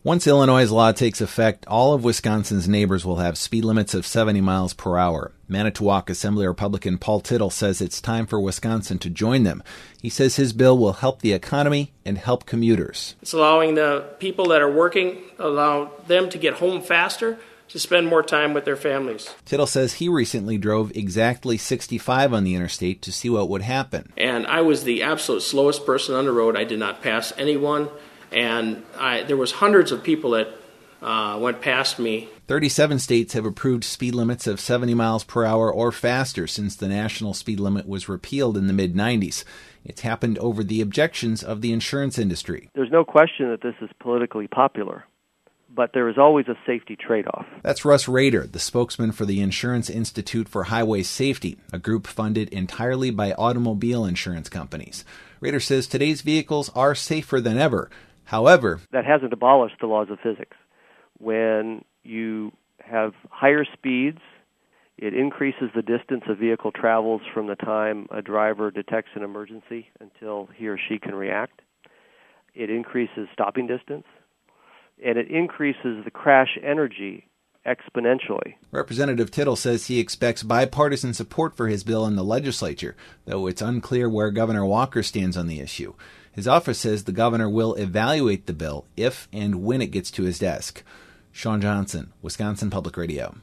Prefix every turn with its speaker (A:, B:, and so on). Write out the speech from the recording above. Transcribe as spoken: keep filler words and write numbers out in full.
A: Once Illinois' law takes effect, all of Wisconsin's neighbors will have speed limits of seventy miles per hour. Manitowoc Assembly Republican Paul Tittle says it's time for Wisconsin to join them. He says his bill will help the economy and help commuters.
B: It's allowing the people that are working, allow them to get home faster, to spend more time with their families.
A: Tittle says he recently drove exactly sixty-five on the interstate to see what would happen.
B: And I was the absolute slowest person on the road. I did not pass anyone. And I, there was hundreds of people that uh, went past me.
A: thirty-seven states have approved speed limits of seventy miles per hour or faster since the national speed limit was repealed in the mid nineties. It's happened over the objections of the insurance industry.
C: There's no question that this is politically popular, but there is always a safety trade-off.
A: That's Russ Rader, the spokesman for the Insurance Institute for Highway Safety, a group funded entirely by automobile insurance companies. Rader says today's vehicles are safer than ever. However,
C: that hasn't abolished the laws of physics. When you have higher speeds, it increases the distance a vehicle travels from the time a driver detects an emergency until he or she can react. It increases stopping distance, and it increases the crash energy exponentially.
A: Representative Tittle says he expects bipartisan support for his bill in the legislature, though it's unclear where Governor Walker stands on the issue. His office says the governor will evaluate the bill if and when it gets to his desk. Sean Johnson, Wisconsin Public Radio.